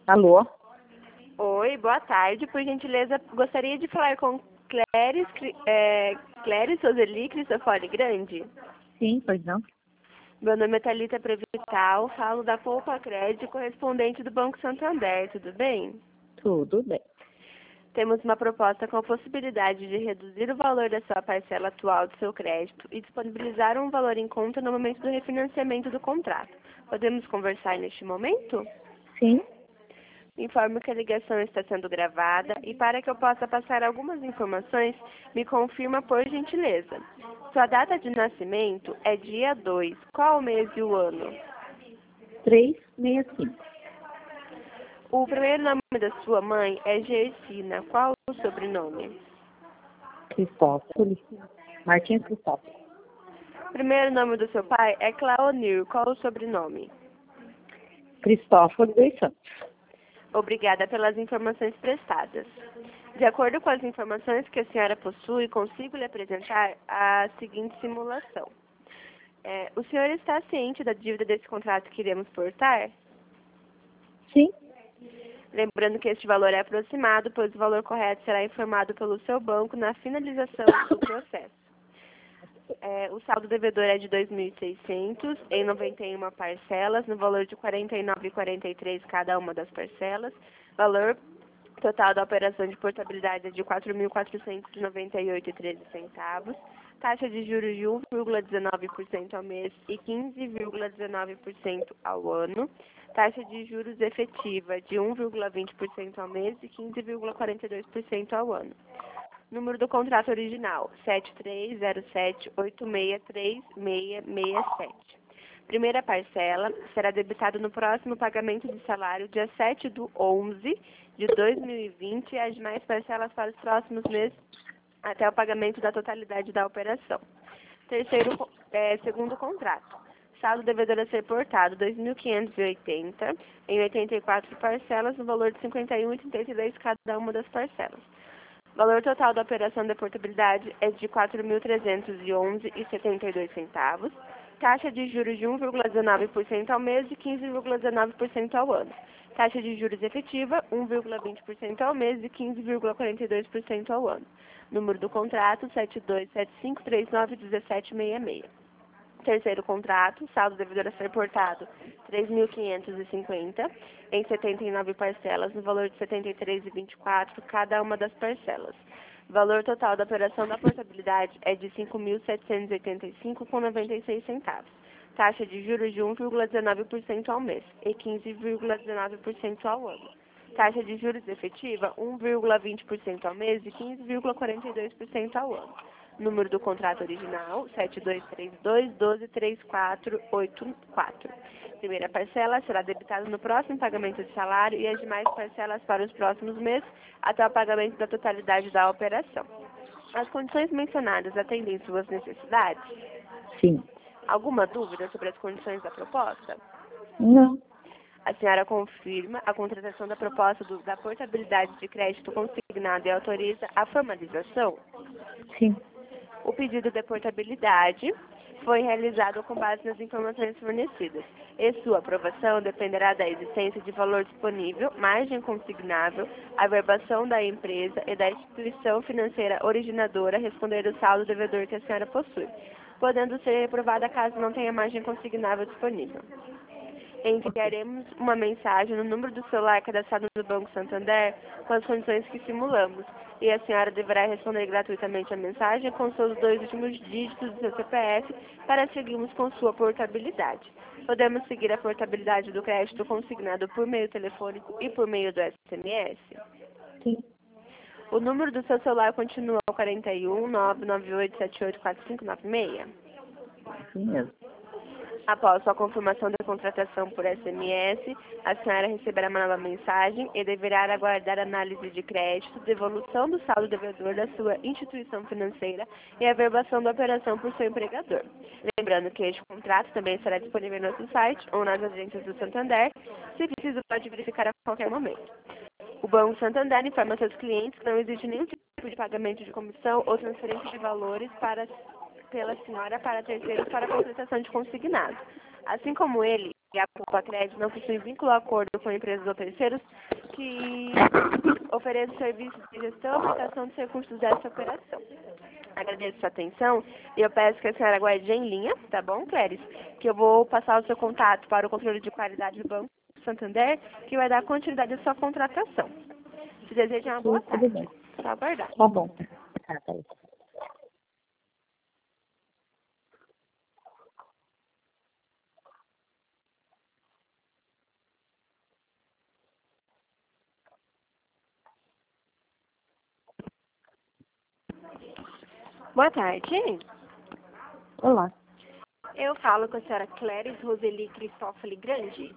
Alô? Oi, boa tarde. Por gentileza, gostaria de falar com Cléris Roseli Cristofori Grande. Sim, pois não? Meu nome é Thalita Prevital, falo da Poupa Crédito, correspondente do Banco Santander, tudo bem? Tudo bem. Temos uma proposta com a possibilidade de reduzir o valor da sua parcela atual do seu crédito e disponibilizar um valor em conta no momento do refinanciamento do contrato. Podemos conversar neste momento? Sim, Informo que a ligação está sendo gravada e para que eu possa passar algumas informações, me confirma por gentileza. Sua data de nascimento é dia 2. Qual o mês e o ano? 365. O primeiro nome da sua mãe é Gersina. Qual o sobrenome? Cristóforo. Martins Cristóforo. O primeiro nome do seu pai é Claonir. Qual o sobrenome? Cristóforo dos Santos. Obrigada pelas informações prestadas. De acordo com as informações que a senhora possui, consigo lhe apresentar a seguinte simulação. O senhor está ciente da dívida desse contrato que iremos portar? Sim, Lembrando que este valor é aproximado, pois o valor correto será informado pelo seu banco na finalização do processo. O saldo devedor é de 2.600 em 91 parcelas, no valor de R$ 49,43 cada uma das parcelas. Valor total da operação de portabilidade é de R$ 4.498,13. Taxa de juros de 1,19% ao mês e 15,19% ao ano. Taxa de juros efetiva de 1,20% ao mês e 15,42% ao ano. Número do contrato original, 7307863667. Primeira parcela será debitada no próximo pagamento de salário, dia 7/11/2020, e as demais parcelas para os próximos meses até o pagamento da totalidade da operação. Segundo contrato. Saldo devedor a ser portado, 2.580 em 84 parcelas, no valor de R$ 51,32 cada uma das parcelas. Valor total da operação de portabilidade é de R$ 4.311,72. Taxa de juros de 1,19% ao mês e 15,19% ao ano. Taxa de juros efetiva, 1,20% ao mês e 15,42% ao ano. Número do contrato, 7275391766. Terceiro contrato, saldo devedor a ser portado, 3.550 em 79 parcelas, no valor de R$ 73,24 cada uma das parcelas. Valor total da operação da portabilidade é de R$ 5.785,96. Taxa de juros de 1,19% ao mês e 15,19% ao ano. Taxa de juros efetiva, 1,20% ao mês e 15,42% ao ano. Número do contrato original, 7232123484. Primeira parcela será debitada no próximo pagamento de salário e as demais parcelas para os próximos meses até o pagamento da totalidade da operação. As condições mencionadas atendem suas necessidades? sim. Alguma dúvida sobre as condições da proposta? Não. A senhora confirma a contratação da proposta da portabilidade de crédito consignado e autoriza a formalização? Sim. O pedido de portabilidade foi realizado com base nas informações fornecidas e sua aprovação dependerá da existência de valor disponível, margem consignável, averbação da empresa e da instituição financeira originadora responder o saldo devedor que a senhora possui, podendo ser reprovada caso não tenha margem consignável disponível. Enviaremos uma mensagem no número do celular cadastrado no Banco Santander com as condições que simulamos e a senhora deverá responder gratuitamente a mensagem com seus 2 últimos dígitos do seu CPF para seguirmos com sua portabilidade. Podemos seguir a portabilidade do crédito consignado por meio telefônico e por meio do SMS? Sim. O número do seu celular continua 41 998784596? Sim mesmo. Após sua confirmação da contratação por SMS, a senhora receberá uma nova mensagem e deverá aguardar análise de crédito, devolução do saldo devedor da sua instituição financeira e averbação da operação por seu empregador. Lembrando que este contrato também estará disponível no nosso site ou nas agências do Santander, se preciso pode verificar a qualquer momento. O Banco Santander informa seus clientes que não existe nenhum tipo de pagamento de comissão ou transferência de valores pela senhora para terceiros para a contratação de consignado. Assim como ele, a Poupa Crédito não possui vínculo ou acordo com empresas ou terceiros que ofereçam serviços de gestão e aplicação dos recursos dessa operação. Agradeço sua atenção e eu peço que a senhora aguarde em linha, tá bom, Cléris? Que eu vou passar o seu contato para o controle de qualidade do Banco Santander, que vai dar continuidade à sua contratação. Te desejo uma boa Sim, tudo tarde. bem. Só aguardar. Tá bom. Tá, tá aí. Boa tarde. Olá. Eu falo com a senhora Cléris Roseli Cristófoli Grande.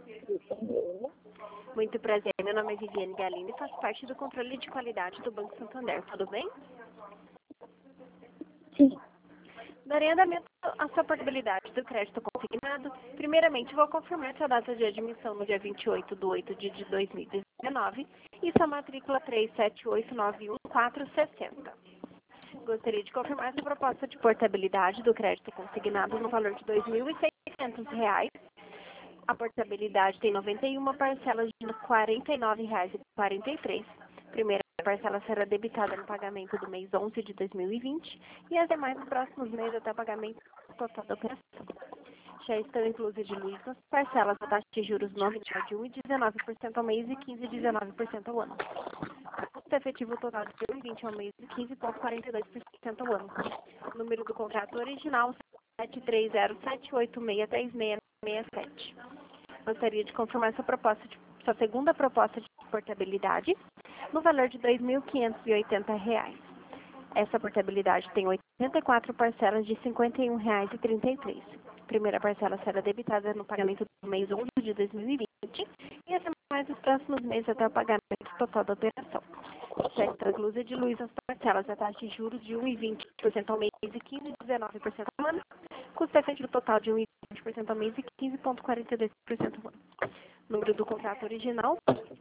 Muito prazer, meu nome é Viviane Galindo e faço parte do controle de qualidade do Banco Santander, tudo bem? Sim. Darei andamento à sua portabilidade do crédito consignado. Primeiramente, vou confirmar sua data de admissão no dia 28/8 de 2019 e sua matrícula 37891460. Gostaria de confirmar sua proposta de portabilidade do crédito consignado no valor de R$ 2.600. A portabilidade tem 91 parcelas de R$ 49,43. Primeira parcela será debitada no pagamento do mês 11 de 2020 e as demais nos próximos meses até o pagamento total da operação. Já estão inclusas de luz nas parcelas da taxa de juros nominal de 1,19% ao mês e 15,19% ao ano. O custo efetivo total de 2020 ao mês e 15,42% ao ano. O número do contrato original 73078663667. Gostaria de confirmar sua segunda proposta de portabilidade no valor de R$ 2.580. Essa portabilidade tem 84 parcelas de R$ 51,33. Primeira parcela será debitada no pagamento do mês 11 de 2020 e as demais nos próximos meses até o pagamento total da operação. Já está inclusa de luz as parcelas da taxa de juros de 1,20% ao mês e 15,19% ao ano. Custo efetivo total de 1,20% ao mês e 15,42% ao ano. Número do contrato original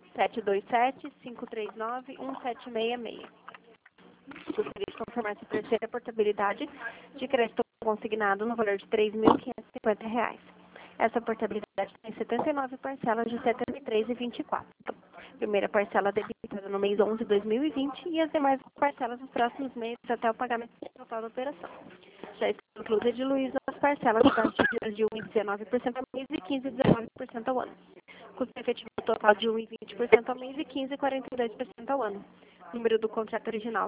727-539-1766. Gostaria de confirmar sua terceira portabilidade de crédito consignado no valor de R$ 3.550. Essa portabilidade tem 79 parcelas de R$ 73,24. Primeira parcela debitada no mês 11 de 2020 e as demais parcelas nos próximos meses até o pagamento total da operação. Já está inclusa de luz nas parcelas de taxa de 1,19% ao mês e 15,19% ao ano. Custo efetivo total de 1,20% ao mês e 15,42% ao ano. Número do contrato original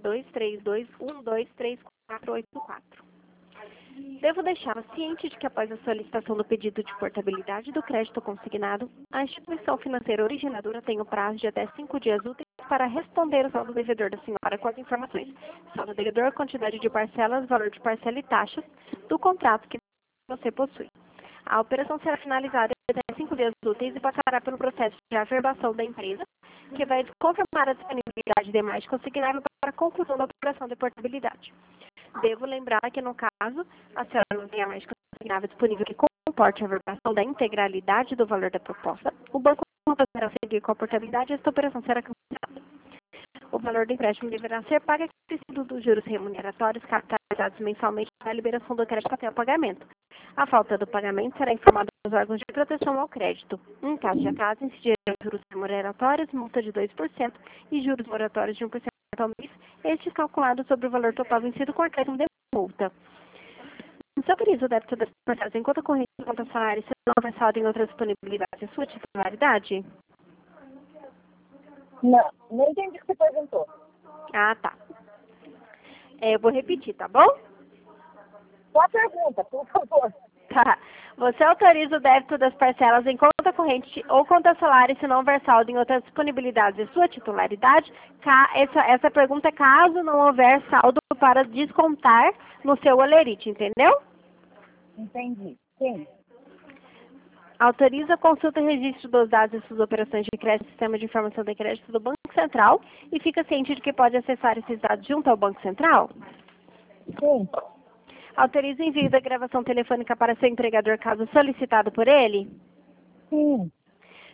7232123484. Devo deixá-la ciente de que após a solicitação do pedido de portabilidade do crédito consignado, a instituição financeira originadora tem o prazo de até 5 dias úteis para responder ao saldo devedor da senhora com as informações: saldo devedor, quantidade de parcelas, valor de parcela e taxas do contrato que você possui. A operação será finalizada em até 5 dias úteis e passará pelo processo de averbação da empresa, que vai confirmar a disponibilidade de demais consignável para a conclusão da operação de portabilidade. Devo lembrar que, no caso, a senhora não tenha mais consignável disponível que comporte a averbação da integralidade do valor da proposta, o banco não poderá seguir com a portabilidade e esta operação será cancelada. O valor do empréstimo deverá ser pago acrescido dos juros remuneratórios capitalizados mensalmente na liberação do crédito até o pagamento. A falta do pagamento será informada aos órgãos de proteção ao crédito. Em caso de atraso, incidirão juros remuneratórios, multa de 2% e juros moratórios de 1% ao mês, estes calculados sobre o valor total vencido com acréscimo de multa. O seu período deve ser parcelas em conta corrente e conta salário, se não houver saldo em outras disponibilidades, a sua titularidade? Não, não entendi o que você perguntou. Ah, tá. Eu vou repetir, tá bom? Só pergunta, por favor. Tá. Você autoriza o débito das parcelas em conta corrente ou conta salário se não houver saldo em outras disponibilidades de sua titularidade? Essa pergunta é caso não houver saldo para descontar no seu olerite, entendeu? Entendi. Sim. Autoriza a consulta e registro dos dados de suas operações de crédito no Sistema de Informação de Crédito do Banco Central e fica ciente de que pode acessar esses dados junto ao Banco Central? Sim. Autoriza o envio da gravação telefônica para seu empregador caso solicitado por ele? Sim.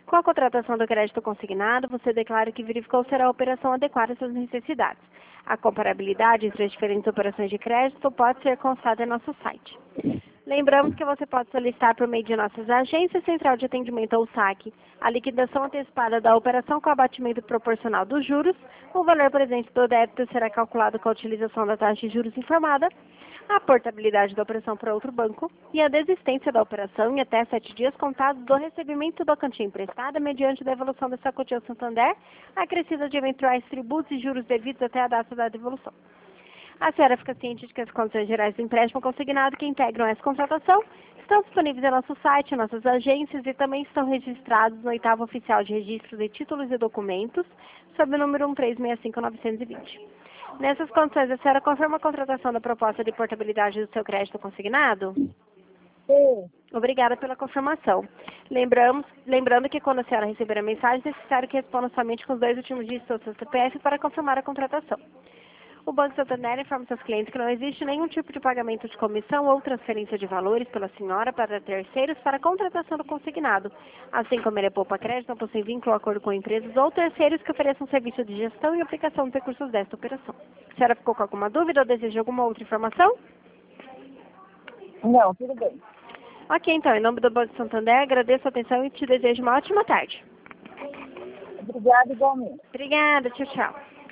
Com a contratação do crédito consignado, você declara que verificou se a operação adequada às suas necessidades. A comparabilidade entre as diferentes operações de crédito pode ser constada em nosso site. Lembramos que você pode solicitar por meio de nossas agências, central de atendimento ou saque, a liquidação antecipada da operação com abatimento proporcional dos juros. O valor presente do débito será calculado com a utilização da taxa de juros informada, a portabilidade da operação para outro banco e a desistência da operação em até 7 dias contados do recebimento da quantia emprestada mediante a devolução dessa quantia ao Santander, acrescida de eventuais tributos e juros devidos até a data da devolução. A senhora fica ciente de que as condições gerais do empréstimo consignado que integram essa contratação estão disponíveis em nosso site, em nossas agências e também estão registrados no 8º Oficial de Registro de Títulos e Documentos, sob o número 1365920. Nessas condições, a senhora confirma a contratação da proposta de portabilidade do seu crédito consignado? Sim. Obrigada pela confirmação. Lembrando que quando a senhora receber a mensagem, é necessário que responda somente com os 2 últimos dígitos do seu CPF para confirmar a contratação. O Banco Santander informa seus clientes que não existe nenhum tipo de pagamento de comissão ou transferência de valores pela senhora para terceiros para a contratação do consignado, assim como ele é poupa crédito, não possui vínculo ou acordo com empresas ou terceiros que ofereçam serviço de gestão e aplicação dos recursos desta operação. A senhora ficou com alguma dúvida ou deseja alguma outra informação? Não, tudo bem. Ok, então, em nome do Banco Santander, agradeço a atenção e te desejo uma ótima tarde. Obrigada igualmente. Obrigada, tchau, tchau.